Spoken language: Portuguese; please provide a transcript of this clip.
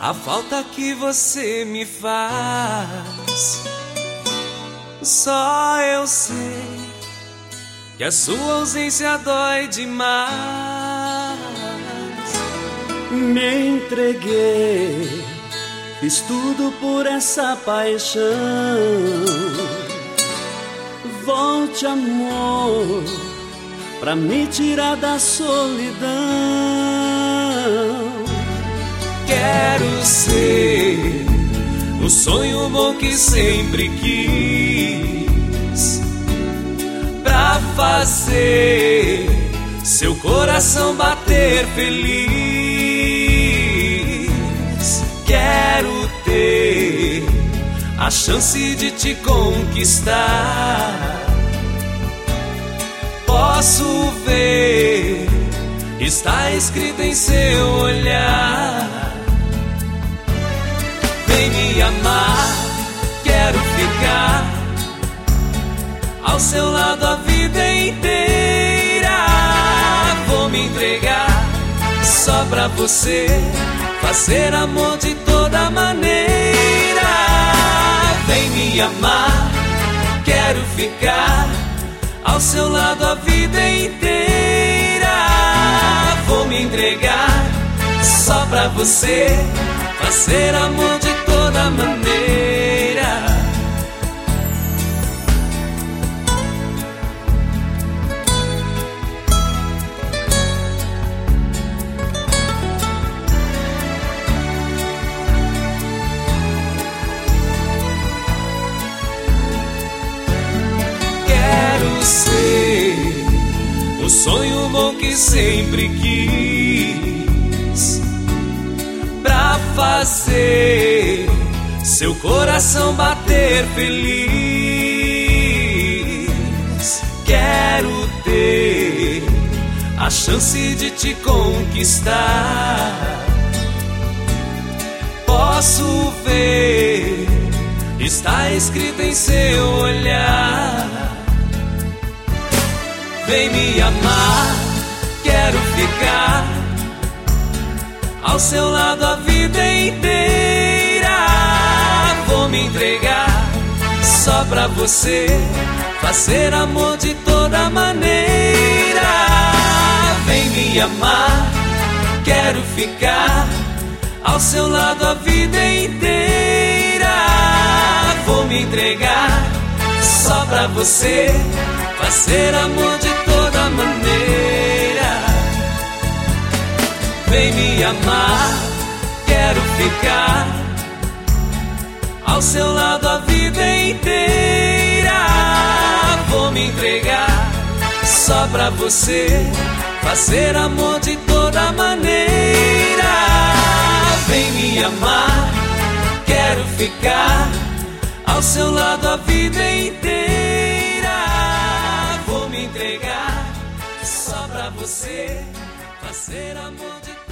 a falta que você me faz. Só eu sei que a sua ausência dói demais. Me entreguei, fiz tudo por essa paixão. Volte, amor, pra me tirar da solidão. Quero ser o sonho bom que sempre quis, pra fazer seu coração bater feliz. Quero ter a chance de te conquistar. Posso ver, está escrito em seu olhar. Vem me amar, quero ficar ao seu lado a vida inteira. Vou me entregar só pra você, fazer amor de toda maneira. Vem me amar, quero ficar ao seu lado a vida inteira. Vou me entregar só pra você, fazer amor de toda maneira. Quero ser o sonho bom que sempre quis, pra fazer seu coração bater feliz. Quero ter a chance de te conquistar. Posso ver, está escrito em seu olhar. Vem me amar, quero ficar ao seu lado a vida inteira. Vou me entregar só pra você, fazer amor de toda maneira. Vem me amar, quero ficar ao seu lado a vida inteira. Vou me entregar só pra você, fazer amor de toda maneira. Vem me amar, quero ficar ao seu lado a vida inteira. Vou me entregar só pra você, fazer amor de toda maneira. Vem me amar, quero ficar ao seu lado a vida inteira. Vou me entregar só pra você, fazer amor de